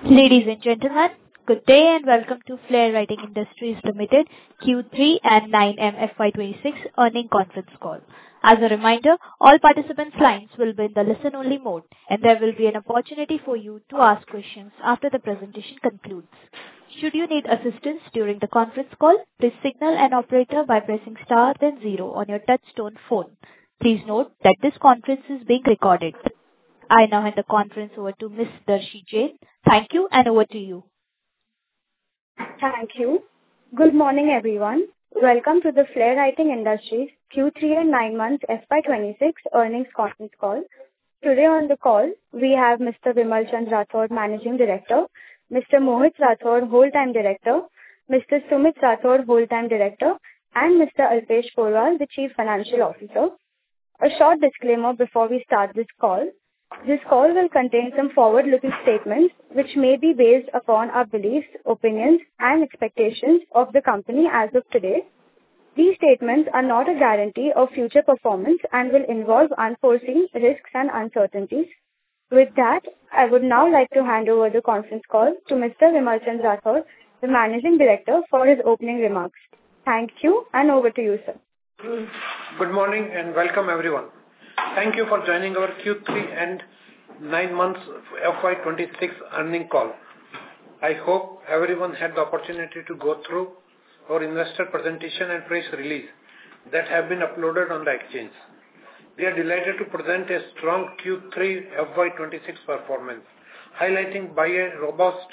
Ladies and gentlemen, good day and welcome to Flair Writing Industries Limited Q3 and 9M FY26 earnings conference call. As a reminder, all participants' lines will be in the listen-only mode, and there will be an opportunity for you to ask questions after the presentation concludes. Should you need assistance during the conference call, please signal an operator by pressing star then zero on your touch-tone phone. Please note that this conference is being recorded. I now hand the conference over to Ms. Darshi Jain. Thank you, and over to you. Thank you. Good morning, everyone. Welcome to the Flair Writing Industries Q3 and 9 months FY26 earnings conference call. Today on the call, we have Mr. Vimal Chand Rathod, Managing Director, Mr. Mohit Rathod, Whole-Time Director, Mr. Sumit Rathod, Whole-Time Director, and Mr. Alpesh Porwal, the Chief Financial Officer. A short disclaimer before we start this call. This call will contain some forward-looking statements which may be based upon our beliefs, opinions, and expectations of the company as of today. These statements are not a guarantee of future performance and will involve unforeseen risks and uncertainties. With that, I would now like to hand over the conference call to Mr. Vimal Chand Rathod, the Managing Director, for his opening remarks. Thank you, and over to you, sir. Good morning and welcome, everyone. Thank you for joining our Q3 and 9 months FY26 earnings call. I hope everyone had the opportunity to go through our investor presentation and press release that have been uploaded on the exchange. We are delighted to present a strong Q3 FY26 performance, highlighting by a robust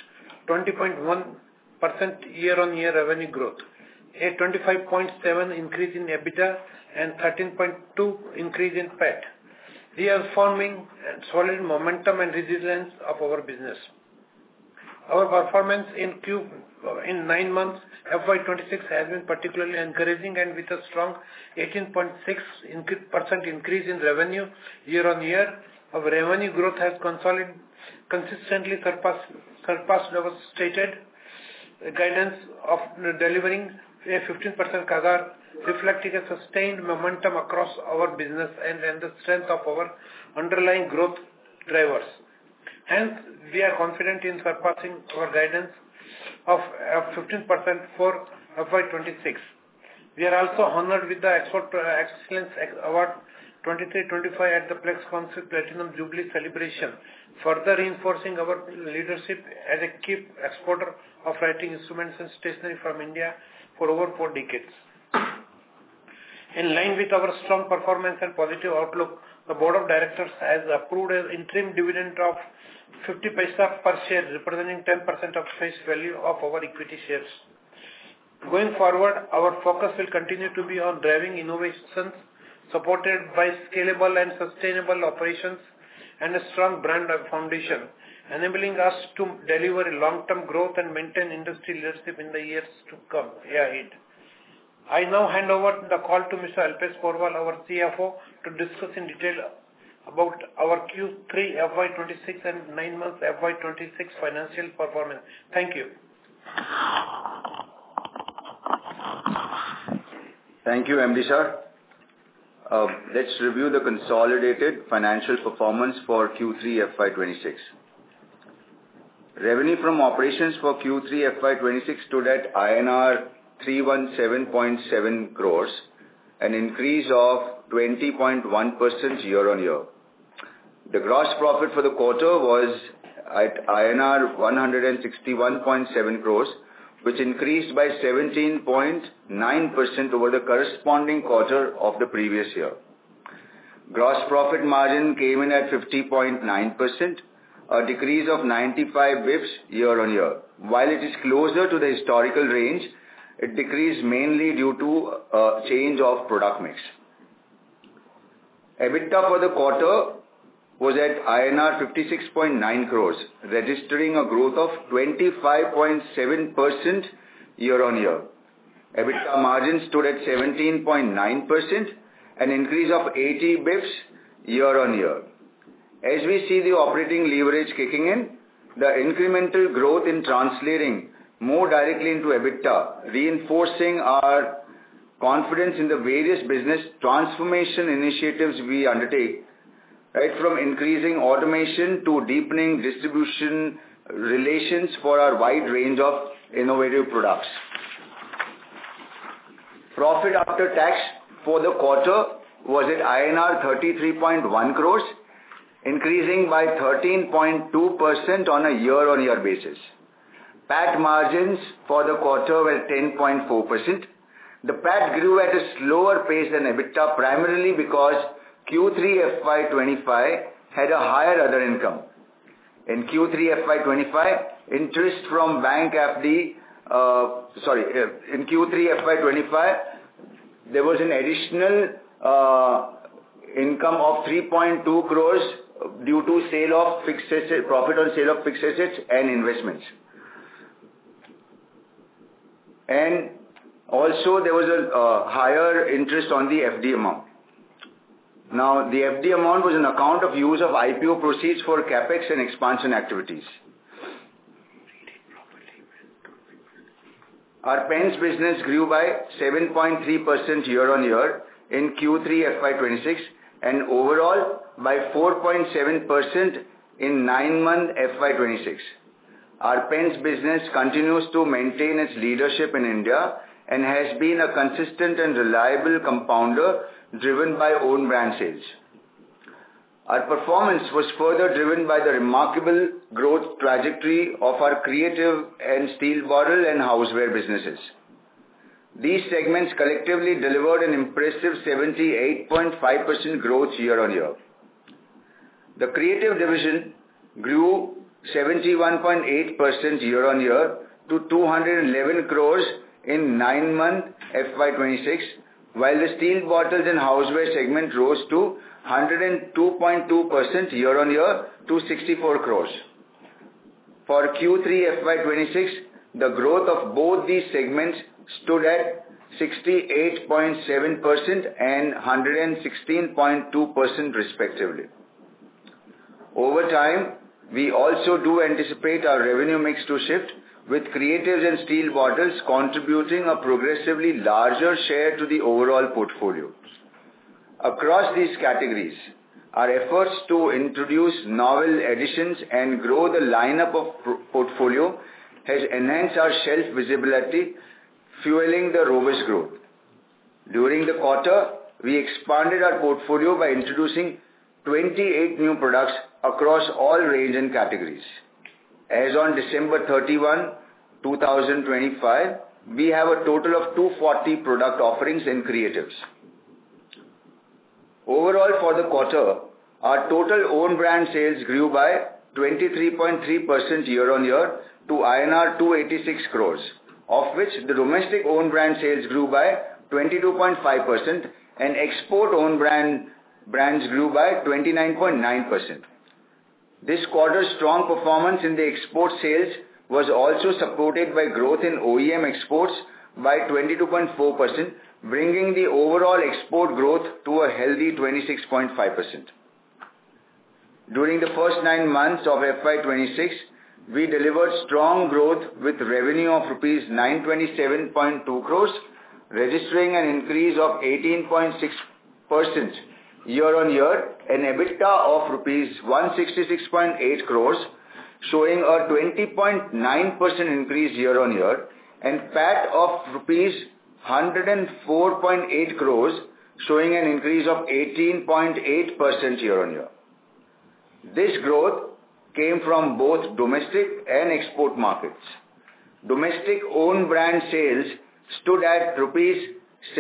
20.1% year-on-year revenue growth, a 25.7% increase in EBITDA, and 13.2% increase in PAT, reaffirming solid momentum and resilience of our business. Our performance in 9 months FY26 has been particularly encouraging, and with a strong 18.6% increase in revenue year-on-year, our revenue growth has consistently surpassed our stated guidance of delivering a 15% CAGR, reflecting a sustained momentum across our business and the strength of our underlying growth drivers. Hence, we are confident in surpassing our guidance of 15% for FY26. We are also honored with the Export Excellence Award 23-25 at the Plex Council Platinum Jubilee celebration, further reinforcing our leadership as a key exporter of writing instruments and stationery from India for over 4 decades. In line with our strong performance and positive outlook, the Board of Directors has approved an interim dividend of 50 paisa per share, representing 10% of face value of our equity shares. Going forward, our focus will continue to be on driving innovations supported by scalable and sustainable operations and a strong brand foundation, enabling us to deliver long-term growth and maintain industry leadership in the years to come ahead. I now hand over the call to Mr. Alpesh Porwal, our CFO, to discuss in detail about our Q3 FY26 and 9 months FY26 financial performance. Thank you. Thank you, MD sir. Let's review the consolidated financial performance for Q3 FY26. Revenue from operations for Q3 FY26 stood at INR 317.7 crores, an increase of 20.1% year-on-year. The gross profit for the quarter was at INR 161.7 crores, which increased by 17.9% over the corresponding quarter of the previous year. Gross profit margin came in at 50.9%, a decrease of 95 bps year-on-year. While it is closer to the historical range, it decreased mainly due to a change of product mix. EBITDA for the quarter was at INR 56.9 crores, registering a growth of 25.7% year-on-year. EBITDA margin stood at 17.9%, an increase of 80 bps year-on-year. As we see the operating leverage kicking in, the incremental growth in translating more directly into EBITDA, reinforcing our confidence in the various business transformation initiatives we undertake, right from increasing automation to deepening distribution relations for our wide range of innovative products. Profit after tax for the quarter was at INR 33.1 crores, increasing by 13.2% on a year-on-year basis. PAT margins for the quarter were 10.4%. The PAT grew at a slower pace than EBITDA primarily because Q3 FY25 had a higher other income. In Q3 FY25, interest from bank FD, in Q3 FY25, there was an additional income of 3.2 crores due to sale of fixed assets, profit on sale of fixed assets and investments. And also there was a higher interest on the FD amount. Now, the FD amount was an account of use of IPO proceeds for capex and expansion activities. Our pens business grew by 7.3% year-on-year in Q3 FY26 and overall by 4.7% in 9-month FY26. Our pens business continues to maintain its leadership in India and has been a consistent and reliable compounder driven by own brand sales. Our performance was further driven by the remarkable growth trajectory of our creative and steel bottle and houseware businesses. These segments collectively delivered an impressive 78.5% growth year-on-year. The creative division grew 71.8% year-on-year to 211 crores in 9-month FY26, while the steel bottles and houseware segment rose to 102.2% year-on-year to 64 crores. For Q3 FY26, the growth of both these segments stood at 68.7% and 116.2% respectively. Over time, we also do anticipate our revenue mix to shift, with creatives and steel bottles contributing a progressively larger share to the overall portfolio. Across these categories, our efforts to introduce novel additions and grow the lineup of portfolio has enhanced our shelf visibility, fueling the robust growth. During the quarter, we expanded our portfolio by introducing 28 new products across all range and categories. As on December 31, 2025, we have a total of 240 product offerings in creatives. Overall, for the quarter, our total own brand sales grew by 23.3% year-on-year to INR 286 crores, of which the domestic own brand sales grew by 22.5% and export own brands grew by 29.9%. This quarter's strong performance in the export sales was also supported by growth in OEM exports by 22.4%, bringing the overall export growth to a healthy 26.5%. During the first 9 months of FY26, we delivered strong growth with revenue of rupees 927.2 crores, registering an increase of 18.6% year-on-year, and EBITDA of rupees 166.8 crores, showing a 20.9% increase year-on-year, and PAT of rupees 104.8 crores, showing an increase of 18.8% year-on-year. This growth came from both domestic and export markets. Domestic own brand sales stood at rupees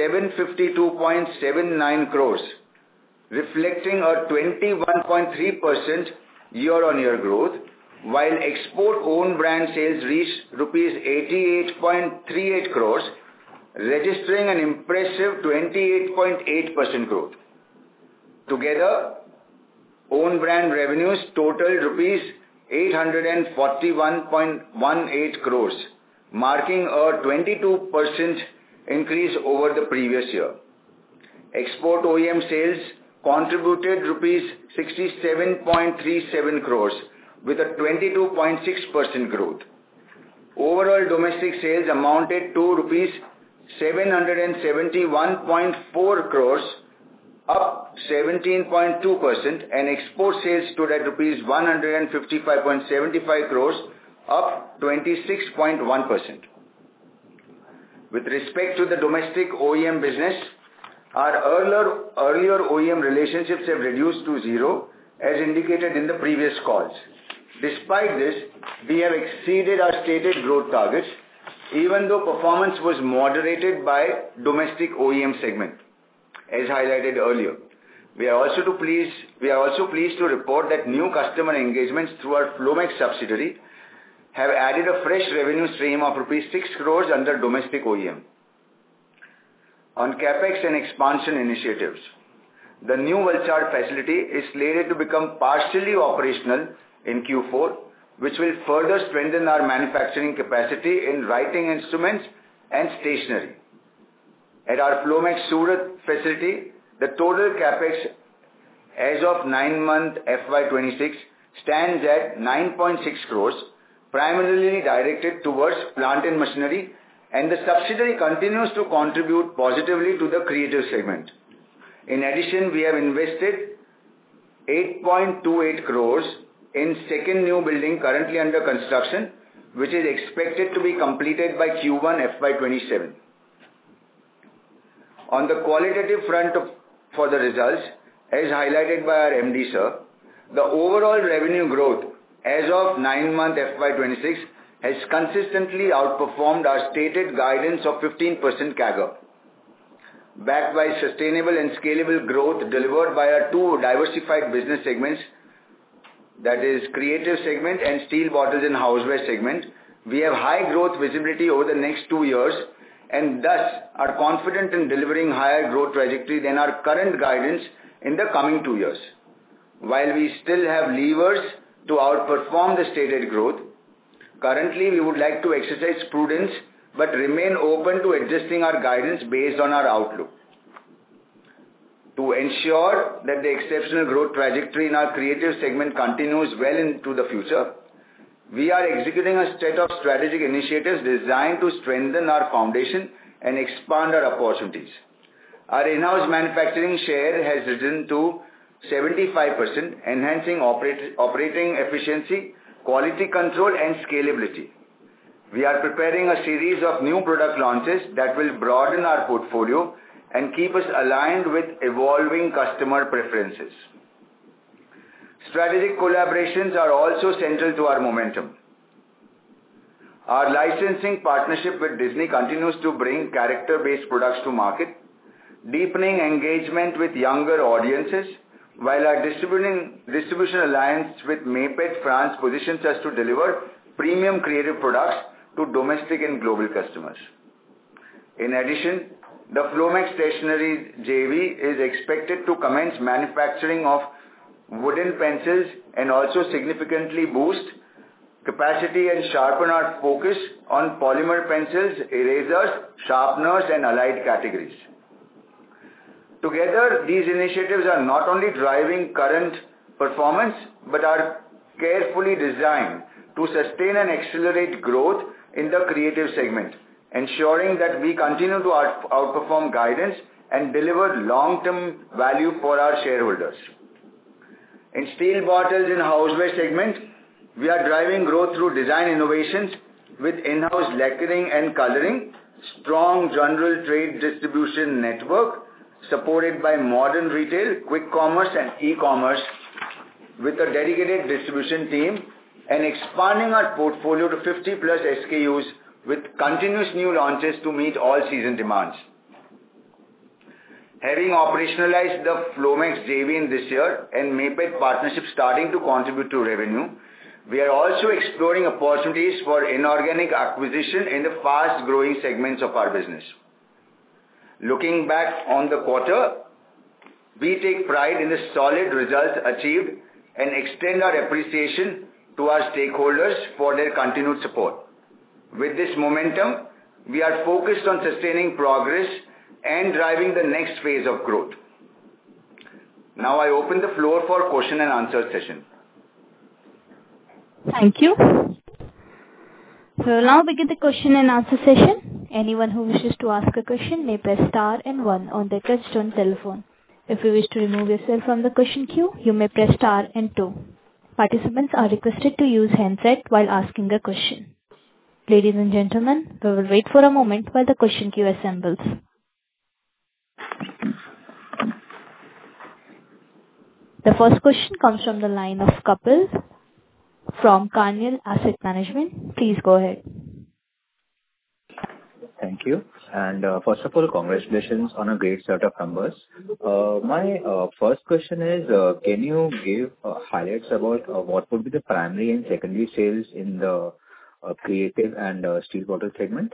752.79 crores, reflecting a 21.3% year-on-year growth, while export own brand sales reached rupees 88.38 crores, registering an impressive 28.8% growth. Together, own brand revenues totaled rupees 841.18 crores, marking a 22% increase over the previous year. Export OEM sales contributed rupees 67.37 crores with a 22.6% growth. Overall domestic sales amounted to rupees 771.4 crores, up 17.2%, and export sales stood at rupees 155.75 crores, up 26.1%. With respect to the domestic OEM business, our earlier OEM relationships have reduced to zero, as indicated in the previous calls. Despite this, we have exceeded our stated growth targets, even though performance was moderated by domestic OEM segment, as highlighted earlier. We are also pleased to report that new customer engagements through our Flomax subsidiary have added a fresh revenue stream of rupees 6 crores under domestic OEM. On CapEx and expansion initiatives, the new Valsad facility is slated to become partially operational in Q4, which will further strengthen our manufacturing capacity in writing instruments and stationery. At our Flomax Surat facility, the total CapEx as of 9-month FY26 stands at 9.6 crores, primarily directed towards plant and machinery, and the subsidiary continues to contribute positively to the creative segment. In addition, we have invested 8.28 crores in second new building currently under construction, which is expected to be completed by Q1 FY27. On the qualitative front for the results, as highlighted by our MD sir, the overall revenue growth as of 9-month FY26 has consistently outperformed our stated guidance of 15% CAGR. Backed by sustainable and scalable growth delivered by our two diversified business segments, that is creative segment and steel bottles and houseware segment, we have high growth visibility over the next 2 years and thus are confident in delivering higher growth trajectory than our current guidance in the coming 2 years. While we still have levers to outperform the stated growth, currently we would like to exercise prudence but remain open to adjusting our guidance based on our outlook. To ensure that the exceptional growth trajectory in our creative segment continues well into the future, we are executing a set of strategic initiatives designed to strengthen our foundation and expand our opportunities. Our in-house manufacturing share has risen to 75%, enhancing operating efficiency, quality control and scalability. We are preparing a series of new product launches that will broaden our portfolio and keep us aligned with evolving customer preferences. Strategic collaborations are also central to our momentum. Our licensing partnership with Disney continues to bring character-based products to market, deepening engagement with younger audiences, while our distribution alliance with Maped France positions us to deliver premium creative products to domestic and global customers. In addition, the Flomax Stationery JV is expected to commence manufacturing of wooden pencils and also significantly boost capacity and sharpen our focus on polymer pencils, erasers, sharpeners and allied categories. Together, these initiatives are not only driving current performance but are carefully designed to sustain and accelerate growth in the creative segment, ensuring that we continue to outperform guidance and deliver long-term value for our shareholders. In steel bottles and houseware segment, we are driving growth through design innovations with in-house lacquering and coloring, strong general trade distribution network, supported by modern retail, quick commerce and e-commerce with a dedicated distribution team, and expanding our portfolio to 50 plus SKUs with continuous new launches to meet all season demands. Having operationalized the Flomax JV in this year and Maped partnership starting to contribute to revenue, we are also exploring opportunities for inorganic acquisition in the fast growing segments of our business. Looking back on the quarter, we take pride in the solid results achieved and extend our appreciation to our stakeholders for their continued support. With this momentum, we are focused on sustaining progress and driving the next phase of growth. Now I open the floor for question and answer session. Thank you. We will now begin the question and answer session. Anyone who wishes to ask a question may press star and 1 on their touchtone telephone. If you wish to remove yourself from the question queue, you may press star and 2. Participants are requested to use handset while asking a question. Ladies and gentlemen, we will wait for a moment while the question queue assembles. The first question comes from the line of Kapil from Carnelian Asset Management. Please go ahead. Thank you. And first of all, congratulations on a great set of numbers. My first question is, can you give highlights about what would be the primary and secondary sales in the creative and steel bottle segment?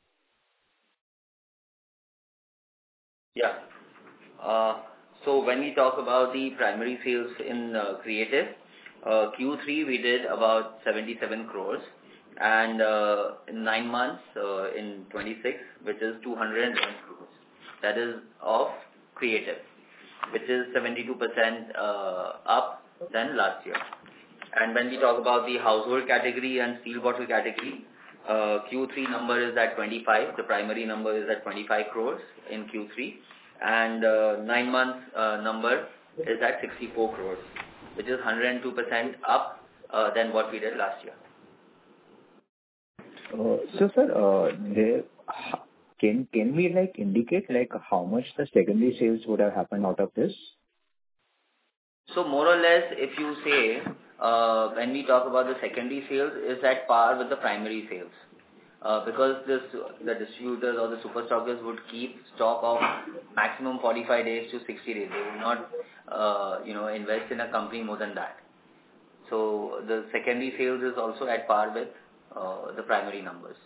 Yeah. So when we talk about the primary sales in creative, Q3 we did about 77 crores, and in 9 months in 26, which is 211 crores. That is of creative, which is 72% up than last year. And when we talk about the household category and steel bottle category, Q3 number is at 25. The primary number is at 25 crores in Q3. And 9 months number is at 64 crores, which is 102% up than what we did last year. So, sir, can we indicate how much the secondary sales would have happened out of this? So more or less, if you say when we talk about the secondary sales, is at par with the primary sales. Because the distributors or the super stockers would keep stock of maximum 45 days to 60 days. They will not, invest in a company more than that. So the secondary sales is also at par with the primary numbers.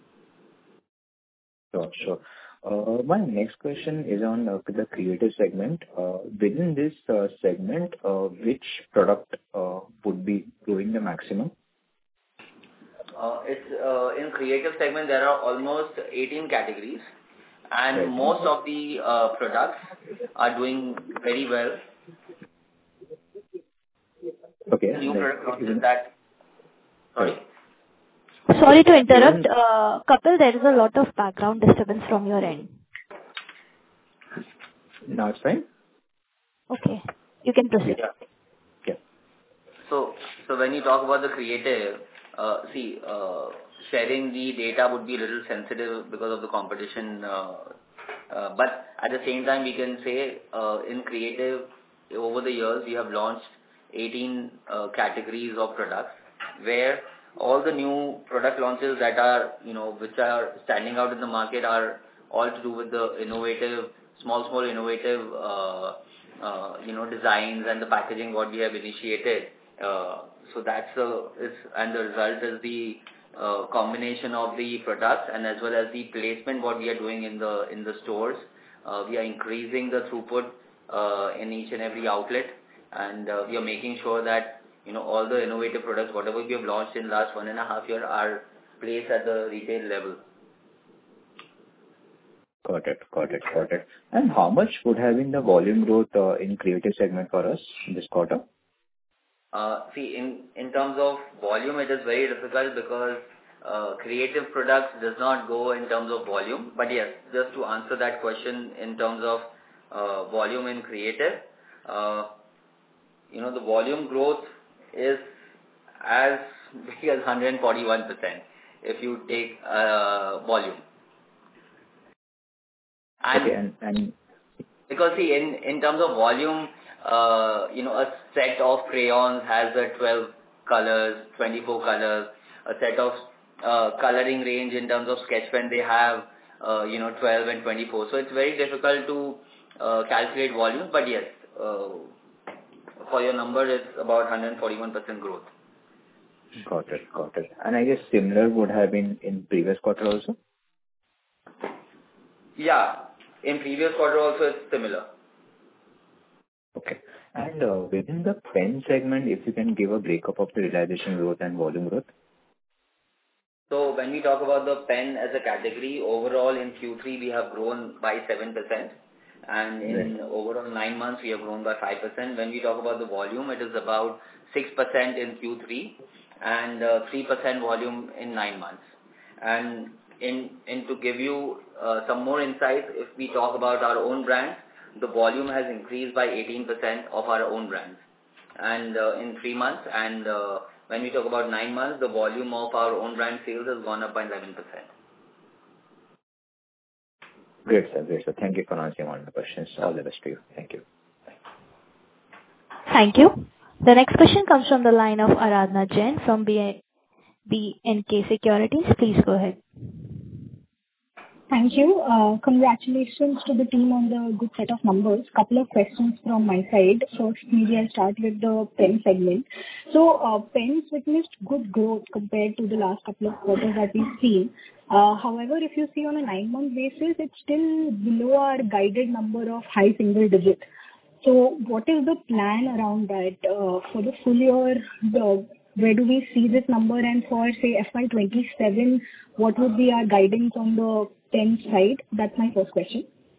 Sure. My next question is on the creative segment. Within this segment, which product would be growing the maximum? It's in creative segment there are almost 18 categories, and most of the products are doing very well. Okay. New product launches that. Sorry to interrupt, Kapil. There is a lot of background disturbance from your end. Now it's fine. Okay, you can proceed. Yeah. So when you talk about the creative, sharing the data would be a little sensitive because of the competition. But at the same time, we can say in creative, over the years, we have launched 18 categories of products, where all the new product launches that are, which are standing out in the market are all to do with the innovative, small innovative, designs and the packaging what we have initiated. So that's and the result is the combination of the products and as well as the placement what we are doing in the stores. We are increasing the throughput in each and every outlet, and we are making sure that all the innovative products whatever we have launched in last 1.5 years are placed at the retail level. Got it. And how much would have been the volume growth in creative segment for us in this quarter? In terms of volume, it is very difficult because creative products does not go in terms of volume. But yes, just to answer that question in terms of volume in creative, the volume growth is as big as 141% if you take volume. And because in terms of volume, a set of crayons has 12 colors, 24 colors. A set of coloring range in terms of sketch pen, they have 12 and 24. So it's very difficult to calculate volume. But yes, for your number, it's about 141% growth. Got it. And I guess similar would have been in previous quarter also? Yeah, in previous quarter also it's similar. Okay. And within the pen segment, if you can give a breakup of the realization growth and volume growth? So when we talk about the pen as a category, overall in Q3 we have grown by 7%, and in overall 9 months we have grown by 5%. When we talk about the volume, it is about 6% in Q3 and 3% volume in 9 months. And to give you some more insights, if we talk about our own brands, the volume has increased by 18% of our own brands. and in 3 months, and when we talk about 9 months, the volume of our own brand sales has gone up by 11%. Great, sir. Great, sir. Thank you for answering all the questions. All the best to you. Thank you. Thank you. The next question comes from the line of Aradhana Jain from B&K Securities. Please go ahead. Thank you. Congratulations to the team on the good set of numbers. Couple of questions from my side. First, maybe I'll start with the pen segment. So, pens witnessed good growth compared to the last couple of quarters that we've seen. However, if you see on a 9-month basis, it's still below our guided number of high single digit. So what is the plan around that for the full year? Where do we see this number? And for, say, FY27, what would be our guidance on the pen side? That's my first question.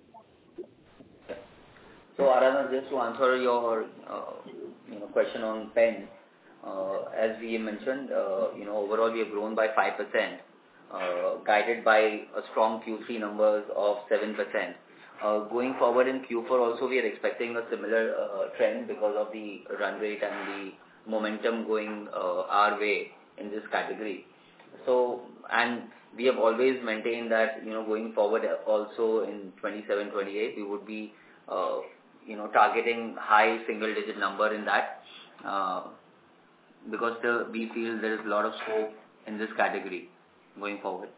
So, Aradhana, just to answer your question on pen, as we mentioned, overall we have grown by 5%, guided by a strong Q3 numbers of 7%. Going forward in Q4 also, we are expecting a similar trend because of the run rate and the momentum going our way in this category. So, and we have always maintained that, going forward also in 27-28, we would be, targeting high single-digit number in that, because we feel there is a lot of scope in this category going forward.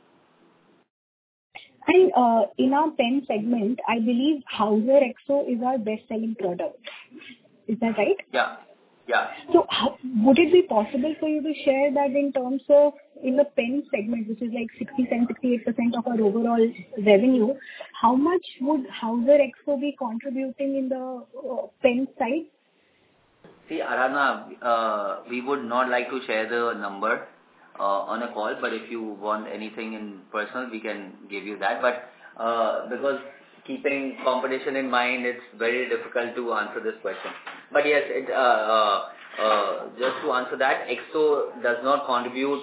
And in our pen segment, I believe Hauser XO is our best-selling product. Is that right? Yeah. So would it be possible for you to share that in terms of in the pen segment, which is like 67-68% of our overall revenue, how much would Hauser XO be contributing in the pen side? See, Aradhana, we would not like to share the number on a call, but if you want anything in personal, we can give you that. But because keeping competition in mind, it's very difficult to answer this question. But yes, just to answer that, XO does not contribute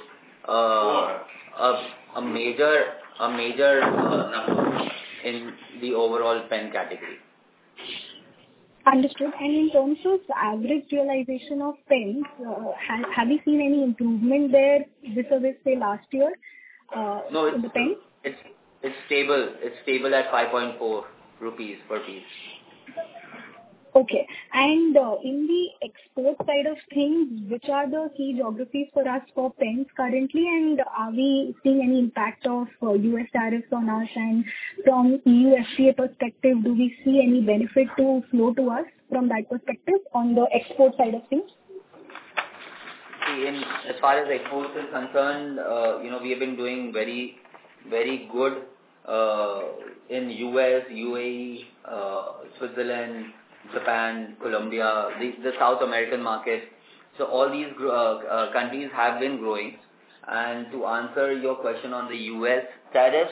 a major number in the overall pen category. Understood. And in terms of average realization of pens, have you seen any improvement there vis-a-vis, say, last year No, in the pen? It's stable. It's stable at 5.4 rupees per piece. Okay. And in the export side of things, which are the key geographies for us for pens currently, and are we seeing any impact of US tariffs on us? And from EU FTA perspective, do we see any benefit to flow to us from that perspective on the export side of things? See, as far as exports is concerned, we have been doing very, very good in US, UAE, Switzerland, Japan, Colombia, the South American market. So all these countries have been growing. And to answer your question on the US tariffs,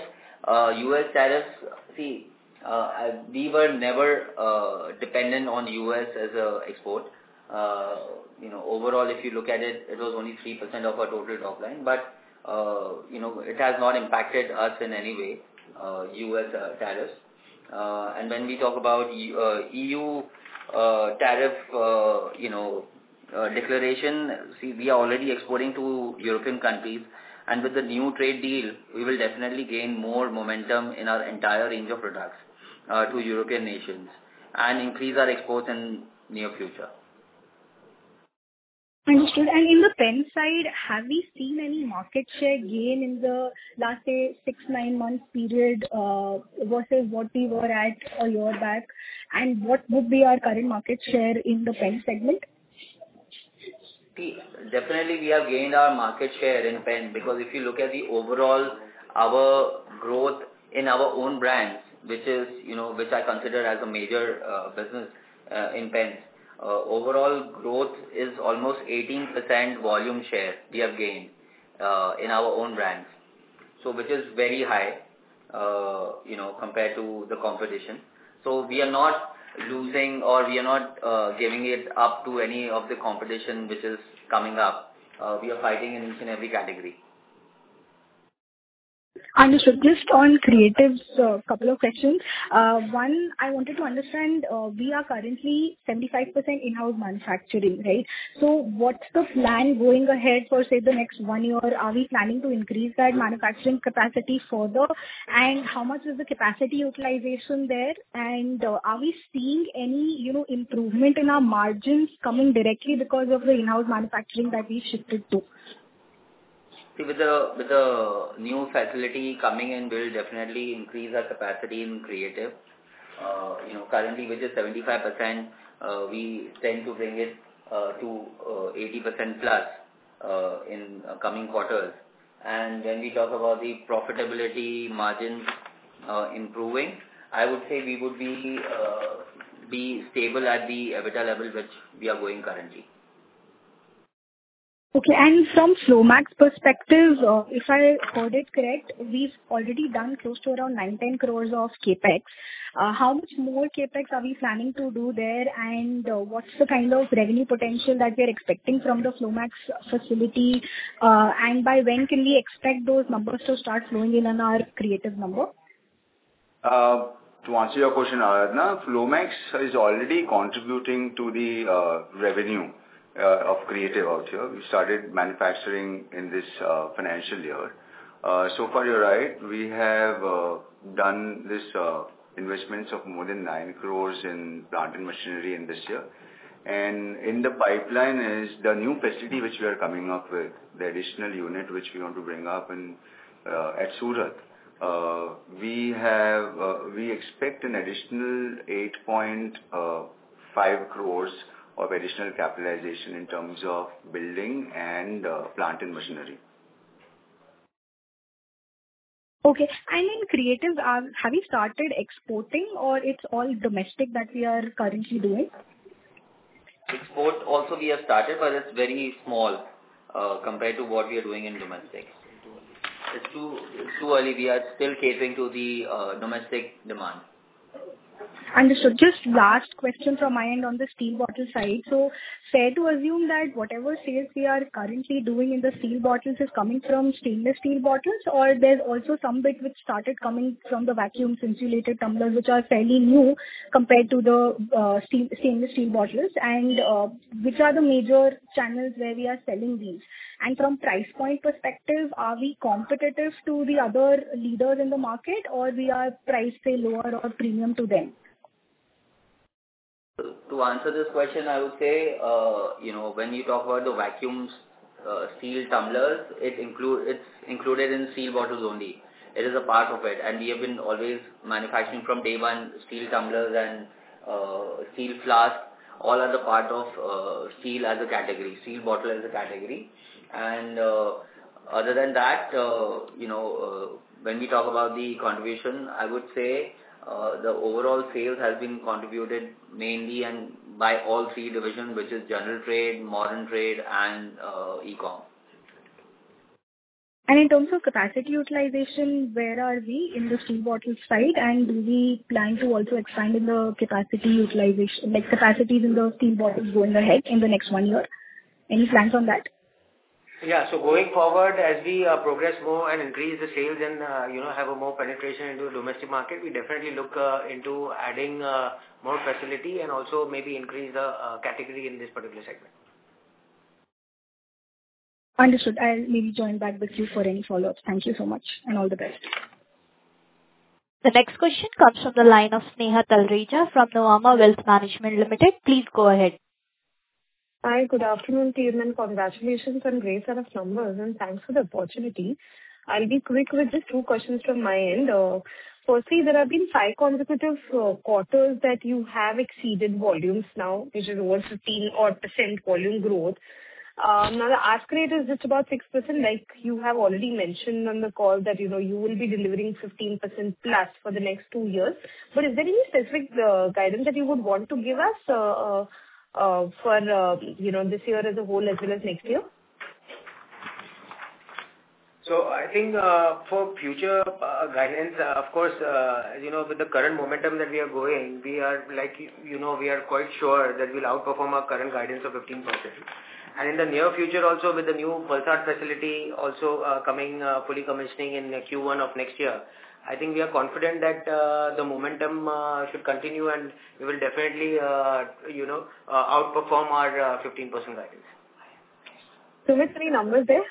see, we were never dependent on US as a export. Overall, if you look at it, it was only 3% of our total top line. But, it has not impacted us in any way, US tariffs. And when we talk about EU tariff, declaration, see, we are already exporting to European countries, and with the new trade deal, we will definitely gain more momentum in our entire range of products to European nations and increase our exports in near future. Understood. And in the pen side, have we seen any market share gain in the last, say, 6-9 months period versus what we were at a year back? And what would be our current market share in the pen segment? See, definitely we have gained our market share in pen, because if you look at the overall, our growth in our own brands, which is, which I consider as a major business in pens, overall growth is almost 18% volume share we have gained in our own brands. So which is very high, compared to the competition. So we are not losing, or we are not giving it up to any of the competition which is coming up. We are fighting in each and every category. Understood. Just on creatives, couple of questions. One, I wanted to understand, we are currently 75% in-house manufacturing, right? So what's the plan going ahead for, say, the next 1 year? Are we planning to increase that manufacturing capacity further? And how much is the capacity utilization there? And, are we seeing any, improvement in our margins coming directly because of the in-house manufacturing that we shifted to? See, with the new facility coming in, we'll definitely increase our capacity in creative. Currently, which is 75%, we tend to bring it to 80% plus in coming quarters. And when we talk about the profitability margins improving, I would say we would be stable at the EBITDA level which we are going currently. Okay. And from Flomax perspective, if I heard it correct, we've already done close to around 9-10 crores of CapEx. How much more CapEx are we planning to do there? And what's the kind of revenue potential that we are expecting from the Flomax facility? And by when can we expect those numbers to start flowing in on our creative number? To answer your question, Aradhana, Flomax is already contributing to the revenue of creative out here. We started manufacturing in this financial year. So far, you're right. We have done this investments of more than 9 crores in plant and machinery in this year. And in the pipeline is the new facility which we are coming up with, the additional unit which we want to bring up at Surat. We expect an additional 8.5 crores of additional capitalization in terms of building and plant and machinery. Okay. And in creative, have we started exporting or it's all domestic that we are currently doing? Export also we have started, but it's very small compared to what we are doing in domestic. It's too early. We are still catering to the domestic demand. Understood. Just last question from my end on the steel bottle side. So fair to assume that whatever sales we are currently doing in the steel bottles is coming from stainless steel bottles, or there's also some bit which started coming from the vacuum insulated tumblers, which are fairly new compared to the stainless steel bottles, and which are the major channels where we are selling these? And from price point perspective, are we competitive to the other leaders in the market, or we are priced, say, lower or premium to them? To answer this question, I would say, when you talk about the vacuum steel tumblers, it's included in steel bottles only. It is a part of it, and we have been always manufacturing from day one steel tumblers and steel flask. All are the part of steel as a category, steel bottle as a category. And other than that, when we talk about the contribution, I would say the overall sales has been contributed mainly and by all three divisions, which is general trade, modern trade, and e-com. And in terms of capacity utilization, where are we in the steel bottle side? And do we plan to also expand in the capacity utilization, like capacities in the steel bottles going ahead in the next 1 year? Any plans on that? Yeah. So going forward, as we progress more and increase the sales and have a more penetration into the domestic market, we definitely look into adding more facility and also maybe increase the category in this particular segment. Understood. I'll maybe join back with you for any follow-ups. Thank you so much and all the best. The next question comes from the line of Sneha Talreja from Nuvama Wealth Management Limited. Please go ahead. Hi, good afternoon, team, and congratulations on great set of numbers, and thanks for the opportunity. I'll be quick with just 2 questions from my end. Firstly, there have been 5 consecutive quarters that you have exceeded volumes now, which is over 15% volume growth. Now, the ask rate is just about 6%, like you have already mentioned on the call that, you will be delivering 15% plus for the next 2 years. But is there any specific guidance that you would want to give us for this year as a whole as well as next year? So I think for future guidance, of course, with the current momentum that we are going, we are we are quite sure that we'll outperform our current guidance of 15%. And in the near future also, with the new Valsad facility also coming fully commissioning in Q1 of next year, I think we are confident that the momentum should continue, and we will definitely outperform our 15% guidance. Sumit, any numbers there?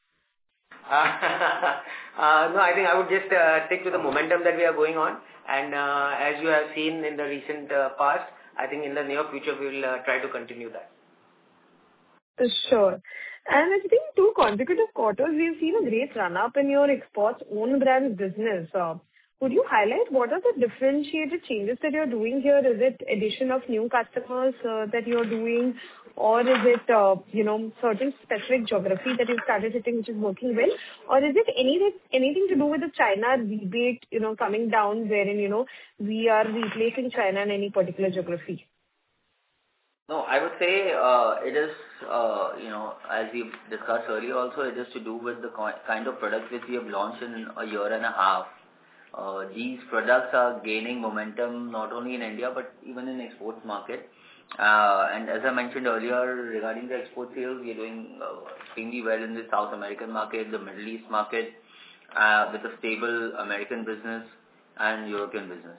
No, I think I would just stick to the momentum that we are going on, and as you have seen in the recent past, I think in the near future we will try to continue that. Sure. And I think 2 consecutive quarters, we've seen a great run-up in your exports own brand business. Could you highlight what are the differentiated changes that you're doing here? Is it addition of new customers that you're doing, or is it, certain specific geography that you've started hitting which is working well? Or is it anything to do with the China rebate, coming down wherein, we are replacing China in any particular geography? No, I would say it is, as we discussed earlier also, it is to do with the kind of products which we have launched in a year and a half. These products are gaining momentum not only in India but even in export market. And as I mentioned earlier regarding the export sales, we are doing extremely well in the South American market, the Middle East market, with a stable American business and European business.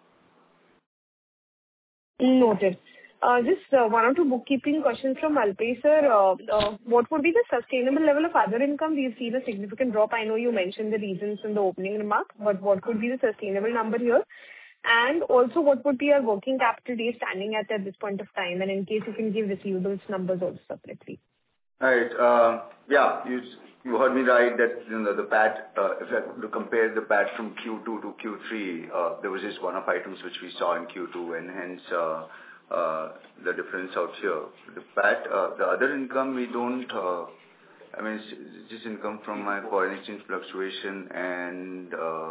Noted. Just 1 or 2 bookkeeping questions from Alpesh sir. What would be the sustainable level of other income? We've seen a significant drop. I know you mentioned the reasons in the opening remark, but what could be the sustainable number here? And also, what would be your working capital days standing at this point of time? And in case you can give receivables numbers also separately. Right. Yeah, you heard me right that the PAT, if I could compare the PAT from Q2 to Q3, there was just one-off items which we saw in Q2, and hence the difference out here. The PAT, the other income we don't, it's just income from my foreign exchange fluctuation and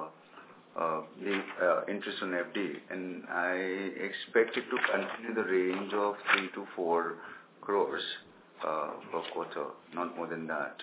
the interest on FD, and I expect it to continue the range of 3 to 4 crores per quarter, not more than that.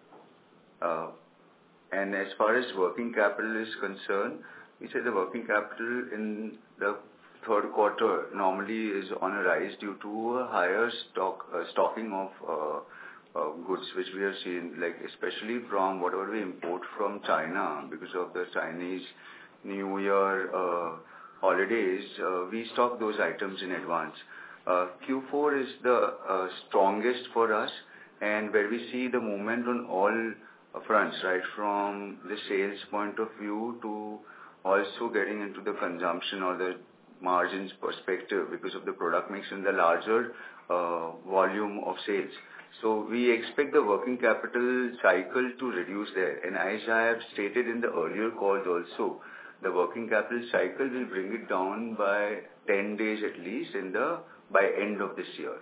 And as far as working capital is concerned, we say the working capital in the third quarter normally is on a rise due to a higher stocking of goods which we have seen, like especially from whatever we import from China because of the Chinese New Year holidays. We stock those items in advance. Q4 is the strongest for us, and where we see the movement on all fronts, right from the sales point of view to also getting into the consumption or the margins perspective because of the product mix and the larger volume of sales. So we expect the working capital cycle to reduce there. And as I have stated in the earlier calls also, the working capital cycle will bring it down by 10 days at least by end of this year.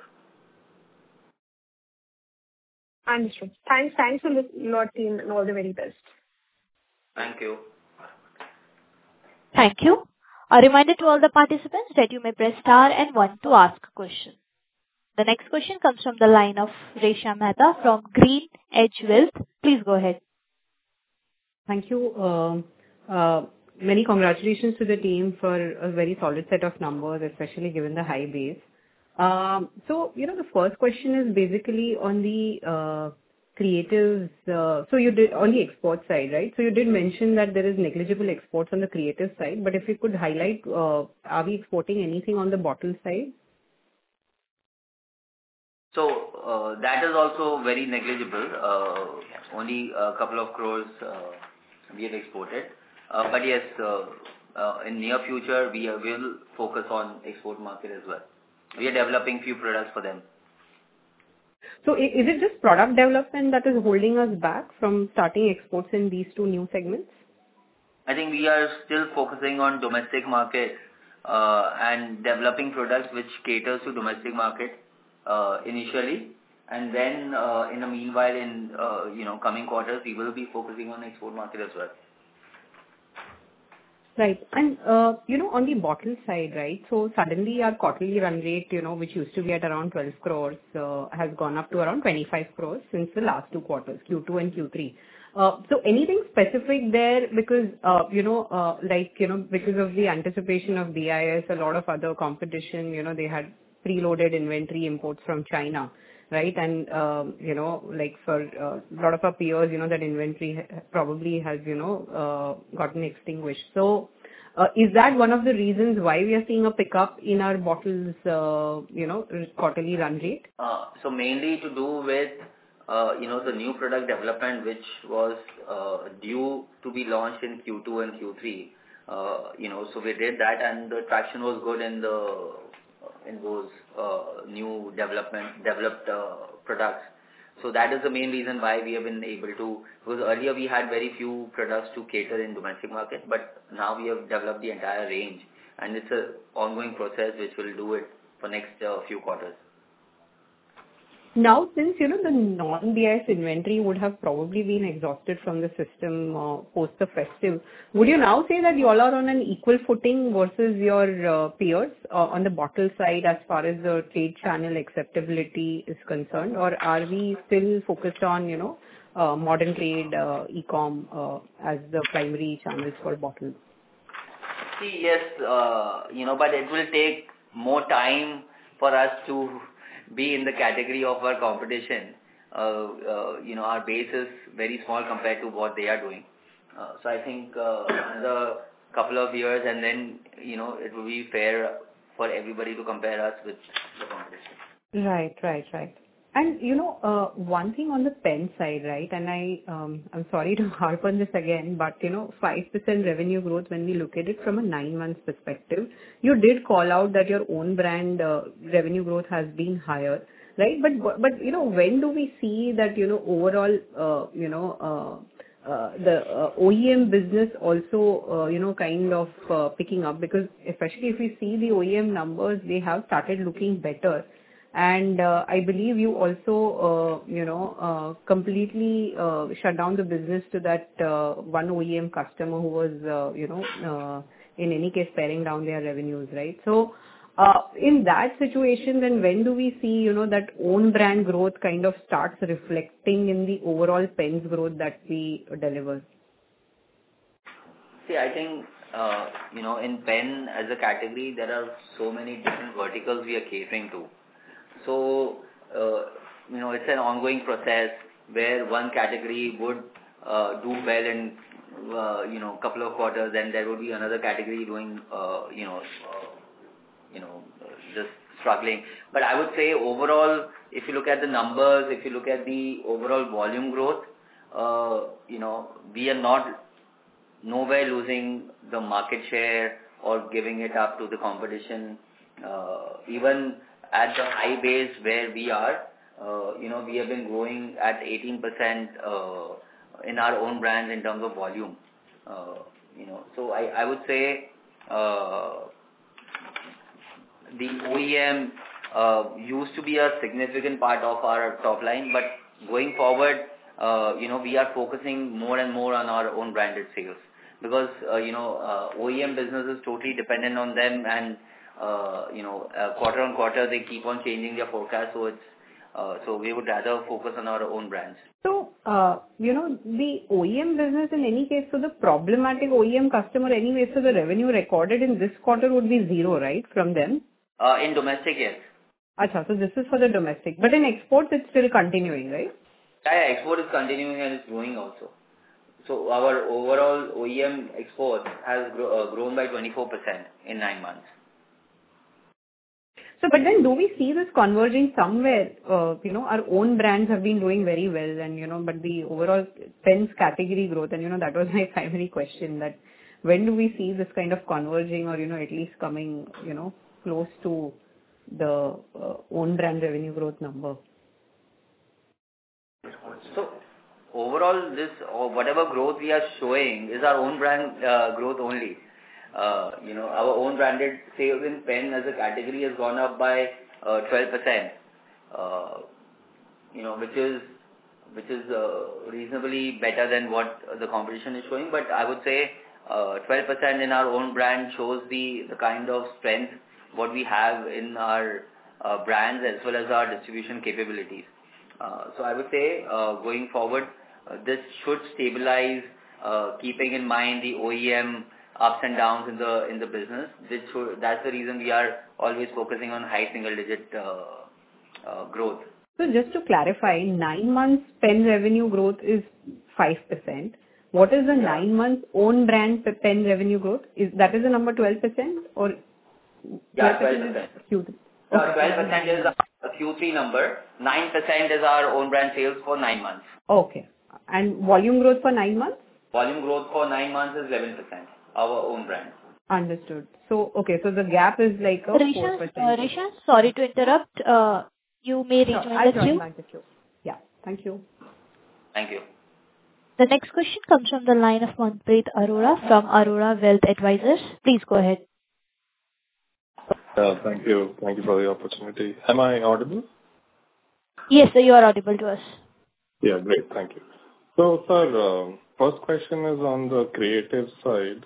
Understood. Thanks a lot, team, and all the very best. Thank you. Thank you. A reminder to all the participants that you may press star and 1 to ask a question. The next question comes from the line of Resha Mehta from Green Edge Wealth. Please go ahead. Thank you. Many congratulations to the team for a very solid set of numbers, especially given the high base. The first question is basically on the creatives. So you did on the export side, right? So you did mention that there is negligible exports on the creative side, but if you could highlight, are we exporting anything on the bottle side? So that is also very negligible. Only a couple of crores we have exported. But yes, in near future we will focus on export market as well. We are developing few products for them. So is it just product development that is holding us back from starting exports in these 2 new segments? I think we are still focusing on domestic market and developing products which caters to domestic market initially, and then in the meanwhile in coming quarters we will be focusing on export market as well. Right. And, on the bottle side, right, so suddenly our quarterly run rate, which used to be at around 12 crores, has gone up to around 25 crores since the last 2 quarters, Q2 and Q3. So anything specific there because, because of the anticipation of BIS, a lot of other competition, they had preloaded inventory imports from China. right? And, like for a lot of our peers, that inventory probably has, gotten extinguished. So, is that one of the reasons why we are seeing a pickup in our bottles, quarterly run rate? So mainly to do with, the new product development, which was due to be launched in Q2 and Q3. So we did that, and the traction was good in those new developed products. So that is the main reason why we have been able to, because earlier we had very few products to cater in domestic market, but now we have developed the entire range, and it's an ongoing process which will do it for next few quarters. Now, since, the non-BIS inventory would have probably been exhausted from the system post the festive, would you now say that you all are on an equal footing versus your peers on the bottle side as far as the trade channel acceptability is concerned? Or are we still focused on, modern trade, e-com as the primary channels for bottles? See, yes, but it will take more time for us to be in the category of our competition. Our base is very small compared to what they are doing. So I think another couple of years, and then, it will be fair for everybody to compare us with the competition. Right. And, one thing on the pen side, right, and I'm sorry to harp on this again, but, 5% revenue growth when we look at it from a 9 months perspective, you did call out that your own brand revenue growth has been higher, right? But when do we see that, overall, the OEM business also, kind of picking up? Because especially if we see the OEM numbers, they have started looking better. And I believe you also, completely shut down the business to that one OEM customer who was, in any case, paring down their revenues, right? So, in that situation, then when do we see, that own brand growth kind of starts reflecting in the overall pens growth that we deliver? See, I think, in pen as a category, there are so many different verticals we are catering to. So, it's an ongoing process where one category would do well in, couple of quarters, and there would be another category doing, just struggling. But I would say overall, if you look at the numbers, if you look at the overall volume growth, we are not nowhere losing the market share or giving it up to the competition. Even at the high base where we are, we have been growing at 18% in our own brands in terms of volume. So I would say the OEM used to be a significant part of our top line, but going forward, we are focusing more and more on our own branded sales, because OEM business is totally dependent on them, and quarter on quarter they keep on changing their forecast. So we would rather focus on our own brands. So, the OEM business in any case, so the problematic OEM customer anyway, so the revenue recorded in this quarter would be zero, right, from them? In domestic, yes. Achha, so this is for the domestic. But in exports, it's still continuing, right? Yeah, export is continuing and it's growing also. So our overall OEM export has grown by 24% in 9 months. So, but then do we see this converging somewhere? Our own brands have been doing very well, and, but the overall pens category growth, and, that was my primary question, that when do we see this kind of converging or, at least coming, close to the own brand revenue growth number? So, overall, this, whatever growth we are showing is our own brand growth only. Our own branded sales in pen as a category has gone up by 12%, which is reasonably better than what the competition is showing. But I would say 12% in our own brand shows the kind of strength what we have in our brands as well as our distribution capabilities. So I would say going forward, this should stabilize, keeping in mind the OEM ups and downs in the business. That's the reason we are always focusing on high single digit growth. So just to clarify, 9 months pen revenue growth is 5%. What is the 9 months own brand pen revenue growth? That is the number 12% or? Yeah, 12%. Q3. 12% is the Q3 number. 9% is our own brand sales for 9 months. Okay. And volume growth for 9 months? Volume growth for 9 months is 11%, our own brand. Understood. So, okay, so the gap is like a 4%. Risha, sorry to interrupt. You may rejoin the queue. Back the queue. Yeah, thank you. Thank you. The next question comes from the line of Manpreet Arora from Arora Wealth Advisors. Please go ahead. Thank you. Thank you for the opportunity. Am I audible? Yes, sir, you are audible to us. Yeah, great. Thank you. So, sir, first question is on the creative side.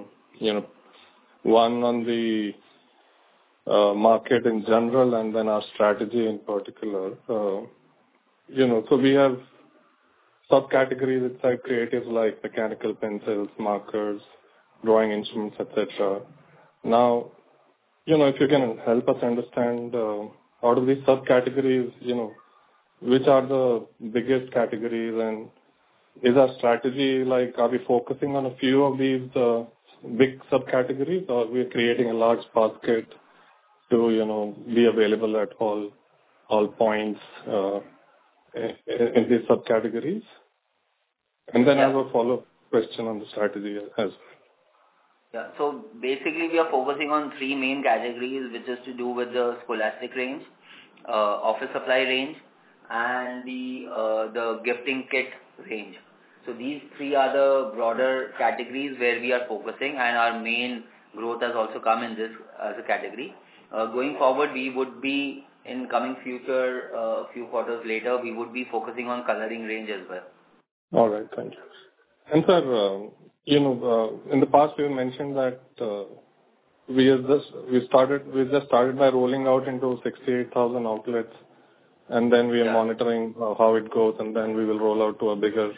One on the market in general and then our strategy in particular. So we have subcategories inside creatives like mechanical pencils, markers, drawing instruments, etc. Now, if you can help us understand out of these subcategories, which are the biggest categories, and is our strategy like, are we focusing on a few of these big subcategories, or we are creating a large basket to, be available at all points in these subcategories? And then I have a follow-up question on the strategy as well. Yeah, so basically we are focusing on 3 main categories, which is to do with the scholastic range, office supply range, and the gifting kit range. So these 3 are the broader categories where we are focusing, and our main growth has also come in this as a category. Going forward, we would be in coming future, few quarters later, we would be focusing on coloring range as well. All right, thank you. And sir, in the past you mentioned that we just started by rolling out into 68,000 outlets, and then we are monitoring how it goes, and then we will roll out to a bigger.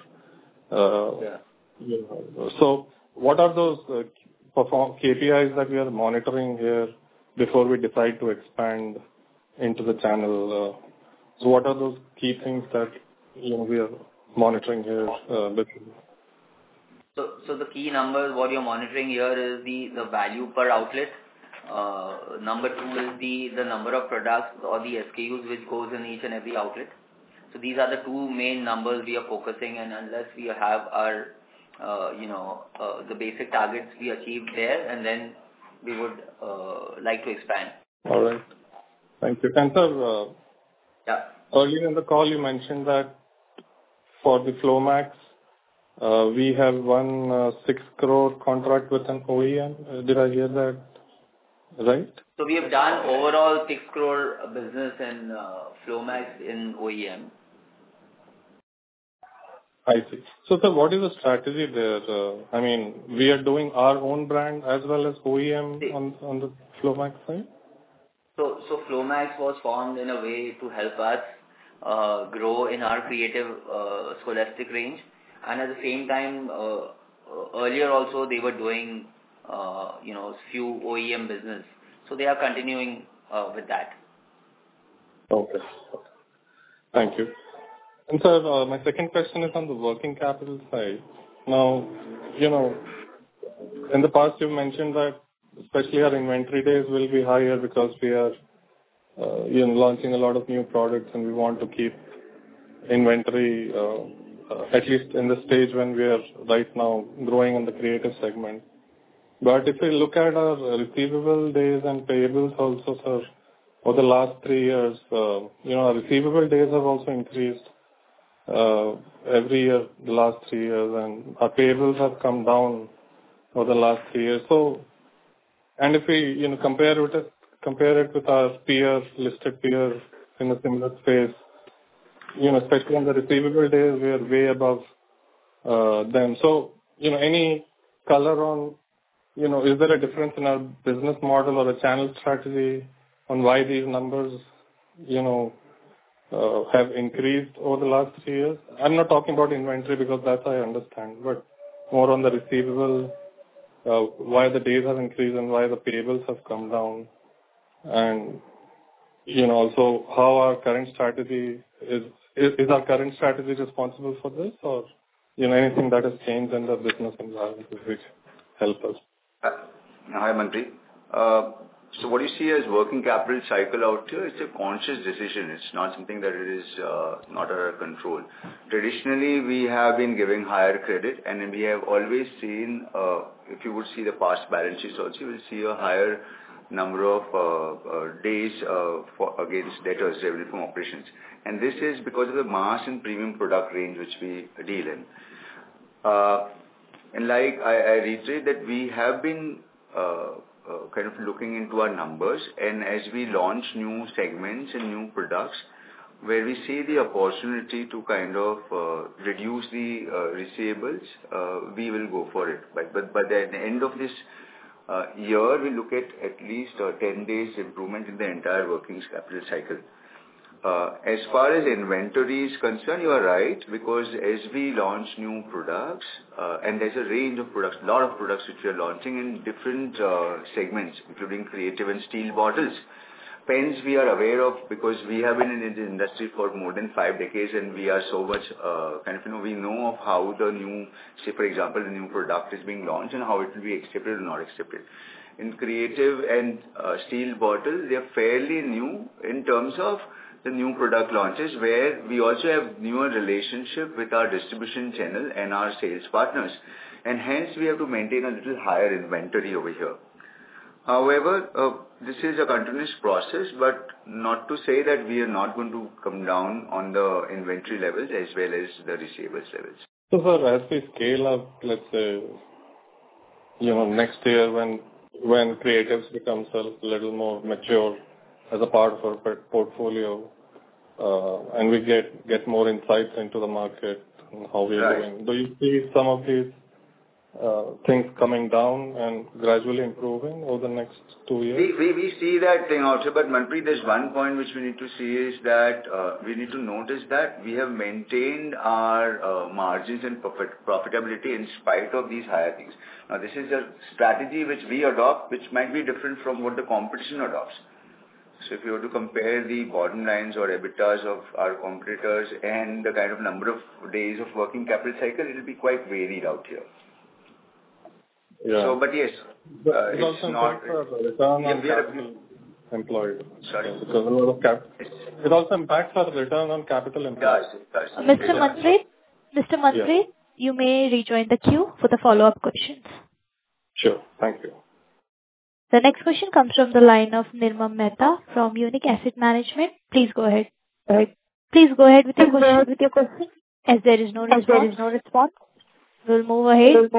So, what are those KPIs that we are monitoring here before we decide to expand into the channel? So, what are those key things that we are monitoring here? So the key numbers, what you're monitoring here is the value per outlet. Number 2 is the number of products or the SKUs which goes in each and every outlet. So these are the 2 main numbers we are focusing, and unless we have our, the basic targets we achieved there, and then we would like to expand. All right. Thank you. And sir, earlier in the call you mentioned that for the Flomax, we have won 6 crore contract with an OEM. Did I hear that right? So we have done overall 6 crore business in Flomax in OEM. I see. So sir, what is the strategy there? I mean, we are doing our own brand as well as OEM on the Flomax side? So Flomax was formed in a way to help us grow in our creative scholastic range. And at the same time, earlier also they were doing, few OEM business. So they are continuing with that. Okay. Thank you. And sir, my second question is on the working capital side. Now, in the past you mentioned that especially our inventory days will be higher because we are, launching a lot of new products, and we want to keep inventory at least in the stage when we are right now growing in the creative segment. But if we look at our receivable days and payables also, sir, for the last 3 years, our receivable days have also increased every year, the last 3 years, and our payables have come down for the last 3 years. So, and if we, compare it with our listed peers in a similar space, especially on the receivable days, we are way above them. So, any color on, is there a difference in our business model or a channel strategy on why these numbers, have increased over the last 3 years? I'm not talking about inventory because that I understand, but more on the receivable, why the days have increased and why the payables have come down. And, also how our current strategy is our current strategy responsible for this, or anything that has changed in the business environment which help us? Hi, Mantri. So what you see as working capital cycle out here, it's a conscious decision. It's not something that it is not under our control. Traditionally, we have been giving higher credit, and we have always seen, if you would see the past balance sheets also, you will see a higher number of days against debtors, revenue from operations. And this is because of the mass and premium product range which we deal in. And like I reiterate that we have been kind of looking into our numbers, and as we launch new segments and new products where we see the opportunity to kind of reduce the receivables, we will go for it. But at the end of this year, we look at least 10 days improvement in the entire working capital cycle. As far as inventory is concerned, you are right, because as we launch new products, and there's a range of products, a lot of products which we are launching in different segments, including creative and steel bottles. Pens we are aware of because we have been in the industry for more than 5 decades, and we are so much we know of how the new, say for example, the new product is being launched and how it will be accepted or not accepted. In creative and steel bottles, they are fairly new in terms of the new product launches, where we also have newer relationship with our distribution channel and our sales partners, and hence we have to maintain a little higher inventory over here. However, this is a continuous process, but not to say that we are not going to come down on the inventory levels as well as the receivables levels. So sir, as we scale up, let's say, next year when creatives becomes a little more mature as a part of our portfolio, and we get more insights into the market and how we are doing. Do you see some of these things coming down and gradually improving over the next 2 years? We see that thing also, but Manpreet, there's one point which we need to see is that we need to notice that we have maintained our margins and profitability in spite of these higher things. Now, this is a strategy which we adopt, which might be different from what the competition adopts. So if you were to compare the bottom lines or EBITDAs of our competitors and the kind of number of days of working capital cycle, it will be quite varied out here. Yeah. So, but yes, it's not. Return on capital employed. Sorry. Because a lot of it also impacts our return on capital employed. Yes. Mr. Mantri, you may rejoin the queue for the follow-up questions. Sure. Thank you. The next question comes from the line of Nirmam Mehta from Unique Asset Management. Please go ahead. Please go ahead with your question. As there is no response, we'll move ahead.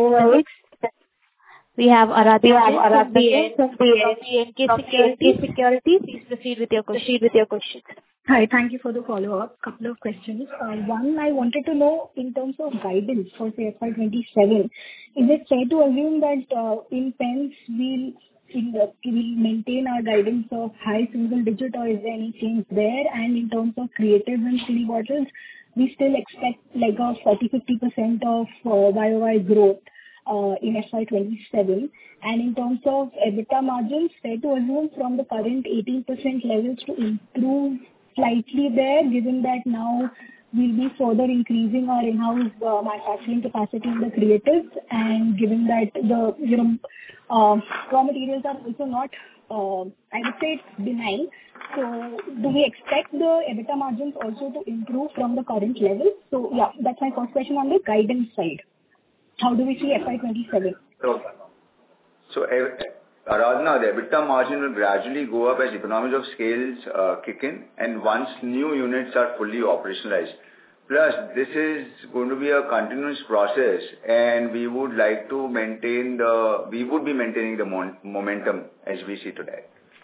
We have Aradhana from B&K Securities. Please proceed with your question. Hi, thank you for the follow-up. Couple of questions. One, I wanted to know in terms of guidance for say FY27, is it fair to assume that in pens we'll maintain our guidance of high single digit, or is there any change there? And in terms of creative and steel bottles, we still expect like a 40-50% of YOY growth in FY27. And in terms of EBITDA margins, fair to assume from the current 18% levels to improve slightly there, given that now we'll be further increasing our in-house manufacturing capacity in the creatives, and given that the raw materials are also not, I would say it's benign. So do we expect the EBITDA margins also to improve from the current level? So yeah, that's my first question on the guidance side. How do we see FY27? So Aradhana, the EBITDA margin will gradually go up as economies of scales kick in, and once new units are fully operationalized. Plus, this is going to be a continuous process, and we would be maintaining the momentum as we see today.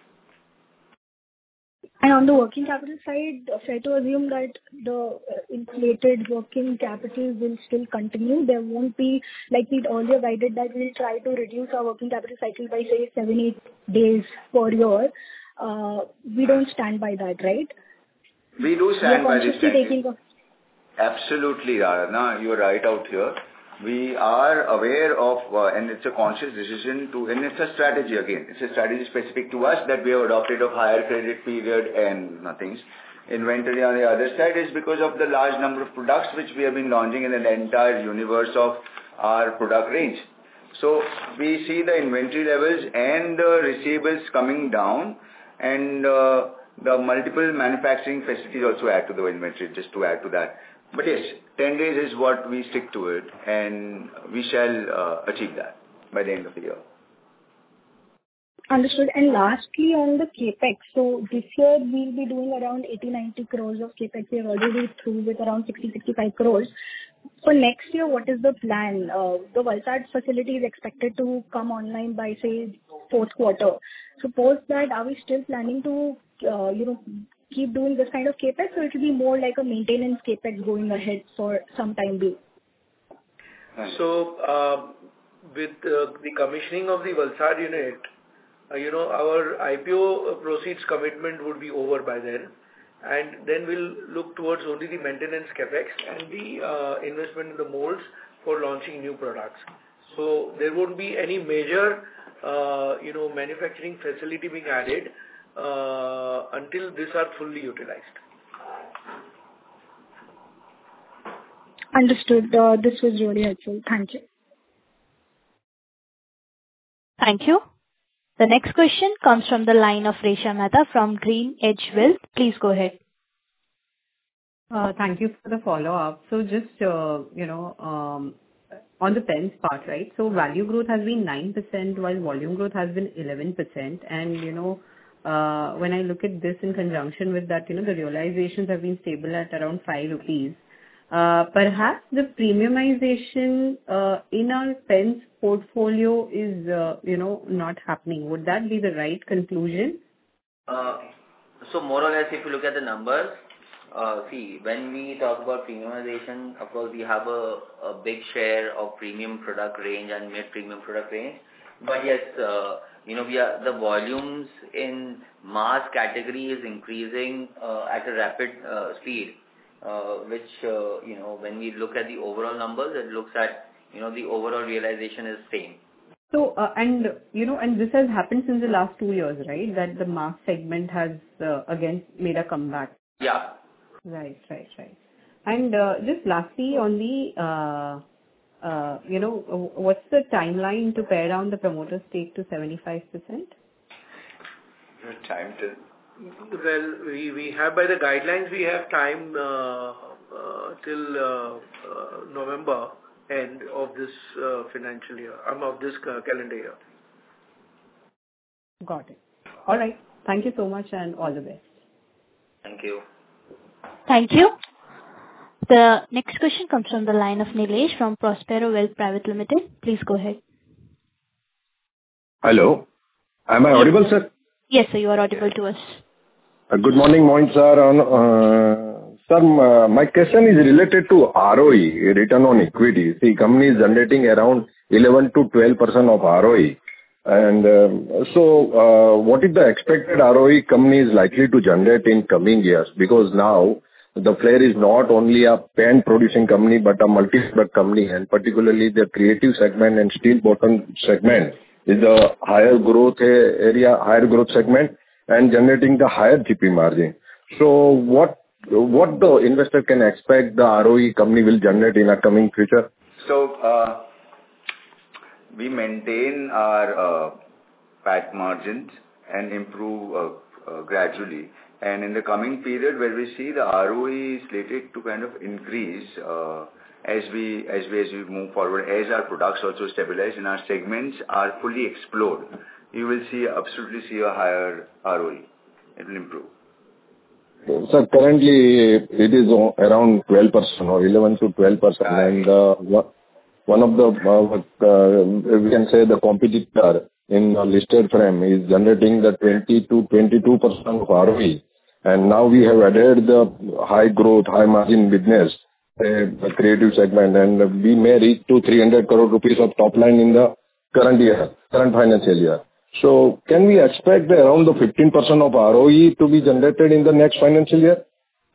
And on the working capital side, fair to assume that the inflated working capital will still continue. There won't be, like we'd earlier guided, that we'll try to reduce our working capital cycle by say 7-8 days per year. We don't stand by that, right? We do stand by this. Absolutely, Aradhana, you're right out here. we are aware of, and it's a conscious decision and it's a strategy again. It's a strategy specific to us that we have adopted of higher credit period and things. Inventory on the other side is because of the large number of products which we have been launching in the entire universe of our product range. So we see the inventory levels and the receivables coming down, and the multiple manufacturing facilities also add to the inventory, just to add to that. But yes, 10 days is what we stick to it, and we shall achieve that by the end of the year. Understood. And lastly, on the CapEx, so this year we'll be doing around 80-90 crores of CapEx. We are already through with around 60-65 crores. For next year, what is the plan? The Valsad facility is expected to come online by, say, fourth quarter. Suppose that, are we still planning to, keep doing this kind of CapEx, or it will be more like a maintenance CapEx going ahead for some time being? So, with the commissioning of the Valsad unit, our IPO proceeds commitment would be over by then, and then we'll look towards only the maintenance CapEx and the investment in the molds for launching new products. So there won't be any major, manufacturing facility being added until these are fully utilized. Understood. This was really helpful. Thank you. Thank you. The next question comes from the line of Resha Mehta from Green Edge Wealth. Please go ahead. Thank you for the follow-up. So just, on the pens part, right? So value growth has been 9% while volume growth has been 11%. And, when I look at this in conjunction with that, the realizations have been stable at around 5 rupees. Perhaps the premiumization in our pens portfolio is, not happening. Would that be the right conclusion? So more or less, if you look at the numbers, when we talk about premiumization, of course, we have a big share of premium product range and mid-premium product range. But yes, the volumes in mass category is increasing at a rapid speed. Which, when we look at the overall numbers, it looks at, the overall realization is same. So, and this has happened since the last 2 years, right? That the mass segment has, again, made a comeback. Yeah. Right. And just lastly, on the, what's the timeline to pare down the promoter stake to 75%? Time to... Well, we have, by the guidelines, we have time till November end of this financial year, of this calendar year. Got it. All right. Thank you so much and all the best. Thank you. Thank you. The next question comes from the line of Nilesh from Prospero Wealth Private Limited. Please go ahead. Hello. Am I audible, sir? Yes, sir, you are audible to us. Good morning, Mohit sir. Sir, my question is related to ROE, return on equity. The company is generating around 11 to 12% of ROE. And so what is the expected ROE company is likely to generate in coming years? Because now the Flair is not only a pen producing company, but a multi-product company, and particularly the creative segment and steel bottle segment is a higher growth area, higher growth segment, and generating the higher GP margin. So what the investor can expect the ROE company will generate in a coming future? So we maintain our PAT margins and improve gradually. And in the coming period, where we see the ROE is slated to kind of increase as we move forward, as our products also stabilize and our segments are fully explored, you will absolutely see a higher ROE. It will improve. Sir, currently it is around 12% or 11 to 12%, and one of the we can say the competitor in listed frame is generating the 20 to 22% of ROE, and now we have added the high growth, high margin business, the creative segment, and we may reach to 300 crore rupees of top line in the current financial year. So can we expect around the 15% of ROE to be generated in the next financial year?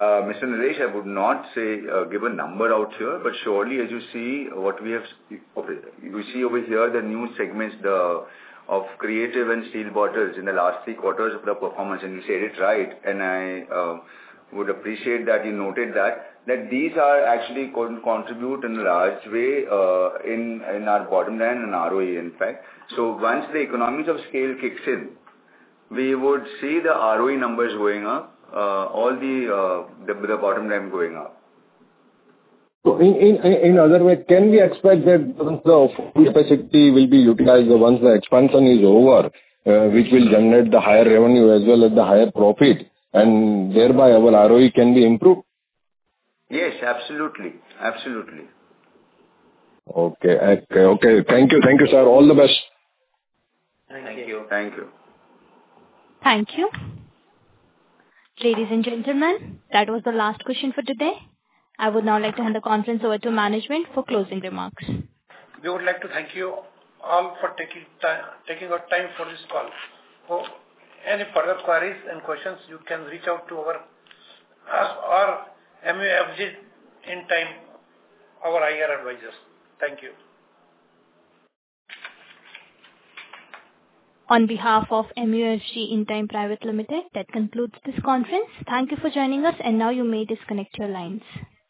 Mr. Nilesh, I would not say give a number out here, but surely as you see what we have, you see over here the new segments of creative and steel bottles in the last 3 quarters of the performance, and you said it right, and I would appreciate that you noted that these are actually going to contribute in a large way in our bottom line and ROE in fact. So once the economies of scale kicks in, we would see the ROE numbers going up, all the bottom line going up. So in other words, can we expect that once the full capacity will be utilized, once the expansion is over, which will generate the higher revenue as well as the higher profit, and thereby our ROE can be improved? Yes, absolutely. Absolutely. Okay. Thank you, sir. All the best. Thank you. Thank you. Thank you. Ladies and gentlemen, that was the last question for today. I would now like to hand the conference over to management for closing remarks. We would like to thank you all for taking out time for this call. For any further queries and questions, you can reach out to us or MUFG in time, our IR advisors. Thank you. On behalf of MUFG Intime Private Limited, that concludes this conference. Thank you for joining us, and now you may disconnect your lines.